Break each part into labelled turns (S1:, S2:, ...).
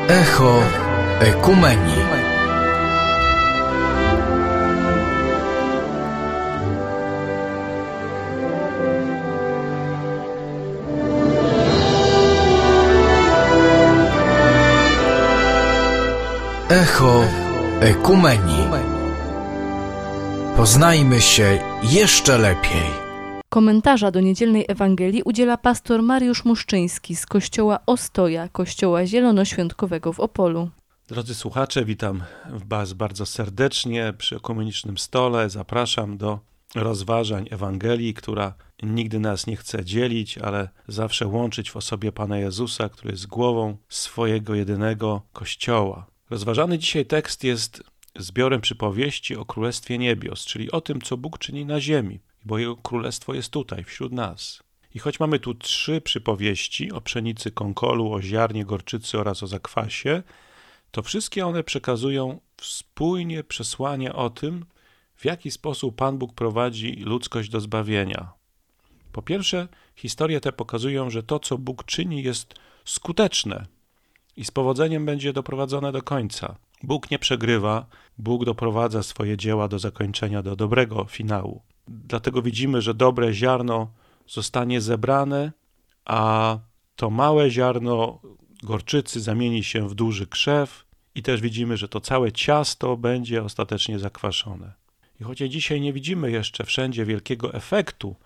S1: Echo Ekumenii. Echo Ekumenii. Poznajmy się jeszcze lepiej.
S2: Komentarza do niedzielnej Ewangelii udziela pastor Mariusz Muszczyński z kościoła Ostoja, kościoła zielonoświątkowego w Opolu.
S3: Drodzy słuchacze, witam Was bardzo serdecznie przy ekumenicznym stole. Zapraszam do rozważań Ewangelii, która nigdy nas nie chce dzielić, ale zawsze łączyć w osobie Pana Jezusa, który jest głową swojego jedynego Kościoła. Rozważany dzisiaj tekst jest zbiorem przypowieści o Królestwie Niebios, czyli o tym, co Bóg czyni na ziemi, bo Jego Królestwo jest tutaj, wśród nas. I choć mamy tu 3 przypowieści o pszenicy konkolu, o ziarnie gorczycy oraz o zakwasie, to wszystkie one przekazują spójnie przesłanie o tym, w jaki sposób Pan Bóg prowadzi ludzkość do zbawienia. Po pierwsze, historie te pokazują, że to, co Bóg czyni, jest skuteczne i z powodzeniem będzie doprowadzone do końca. Bóg nie przegrywa, Bóg doprowadza swoje dzieła do zakończenia, do dobrego finału. Dlatego widzimy, że dobre ziarno zostanie zebrane, a to małe ziarno gorczycy zamieni się w duży krzew i też widzimy, że to całe ciasto będzie ostatecznie zakwaszone. I chociaż dzisiaj nie widzimy jeszcze wszędzie wielkiego efektu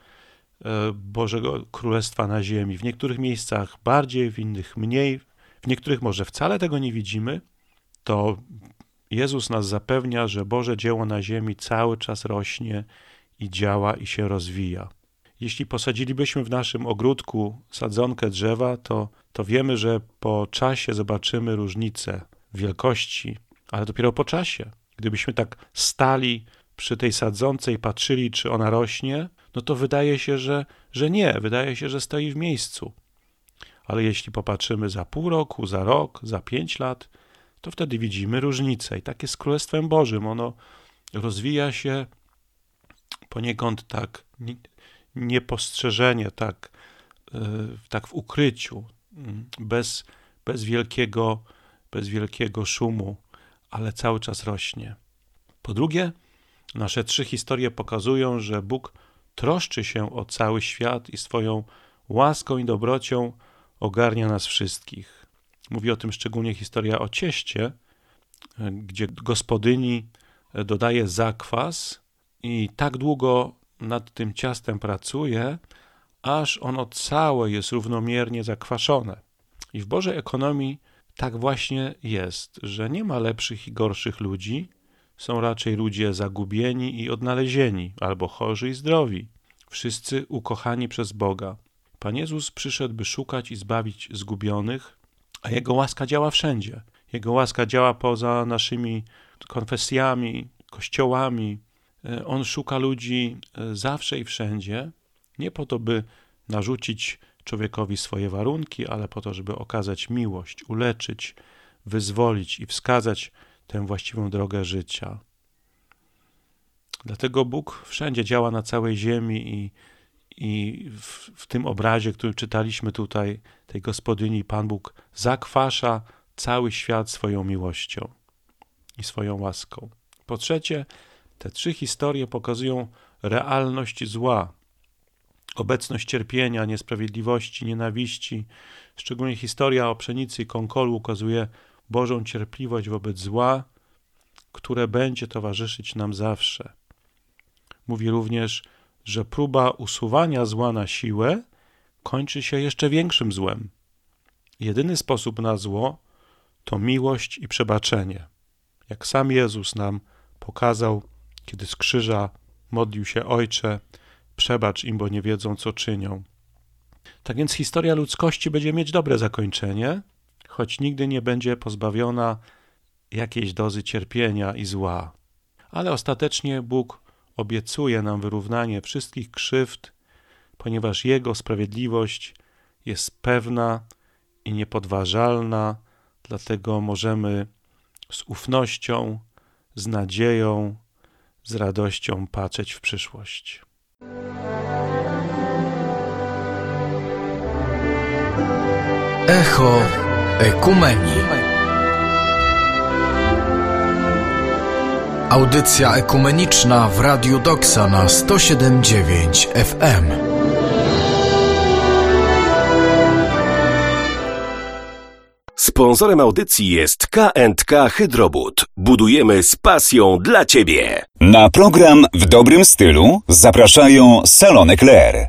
S3: Bożego Królestwa na ziemi, w niektórych miejscach bardziej, w innych mniej, w niektórych może wcale tego nie widzimy, to Jezus nas zapewnia, że Boże dzieło na ziemi cały czas rośnie i działa i się rozwija. Jeśli posadzilibyśmy w naszym ogródku sadzonkę drzewa, to wiemy, że po czasie zobaczymy różnicę wielkości, ale dopiero po czasie. Gdybyśmy tak stali przy tej sadzonce i patrzyli, czy ona rośnie, no to wydaje się, że nie, wydaje się, że stoi w miejscu. Ale jeśli popatrzymy za pół roku, za rok, za 5 lat, to wtedy widzimy różnicę. I tak jest z Królestwem Bożym. Ono rozwija się poniekąd tak niepostrzeżenie, tak w ukryciu, bez wielkiego szumu, ale cały czas rośnie. Po drugie, nasze 3 historie pokazują, że Bóg troszczy się o cały świat i swoją łaską i dobrocią ogarnia nas wszystkich. Mówi o tym szczególnie historia o cieście, gdzie gospodyni dodaje zakwas i tak długo nad tym ciastem pracuje, aż ono całe jest równomiernie zakwaszone. I w Bożej ekonomii tak właśnie jest, że nie ma lepszych i gorszych ludzi, są raczej ludzie zagubieni i odnalezieni, albo chorzy i zdrowi, wszyscy ukochani przez Boga. Pan Jezus przyszedł, by szukać i zbawić zgubionych, a Jego łaska działa wszędzie. Jego łaska działa poza naszymi konfesjami, kościołami. On szuka ludzi zawsze i wszędzie, nie po to, by narzucić człowiekowi swoje warunki, ale po to, żeby okazać miłość, uleczyć, wyzwolić i wskazać tę właściwą drogę życia. Dlatego Bóg wszędzie działa na całej ziemi i w tym obrazie, który czytaliśmy tutaj, tej gospodyni, Pan Bóg zakwasza cały świat swoją miłością i swoją łaską. Po trzecie, te 3 historie pokazują realność zła, obecność cierpienia, niesprawiedliwości, nienawiści. Szczególnie historia o pszenicy i konkolu ukazuje Bożą cierpliwość wobec zła, które będzie towarzyszyć nam zawsze. Mówi również, że próba usuwania zła na siłę kończy się jeszcze większym złem. Jedyny sposób na zło to miłość i przebaczenie. Jak sam Jezus nam pokazał, kiedy z krzyża modlił się: Ojcze, przebacz im, bo nie wiedzą, co czynią. Tak więc historia ludzkości będzie mieć dobre zakończenie, choć nigdy nie będzie pozbawiona jakiejś dozy cierpienia i zła. Ale ostatecznie Bóg obiecuje nam wyrównanie wszystkich krzywd, ponieważ Jego sprawiedliwość jest pewna i niepodważalna, dlatego możemy z ufnością, z nadzieją, z radością patrzeć w przyszłość.
S1: Echo Ekumenii. Audycja ekumeniczna w Radiu Doksa na 107,9 FM.
S4: Sponsorem audycji jest K&K Hydrobud. Budujemy z pasją dla Ciebie.
S5: Na program w dobrym stylu zapraszają Salon Eclair.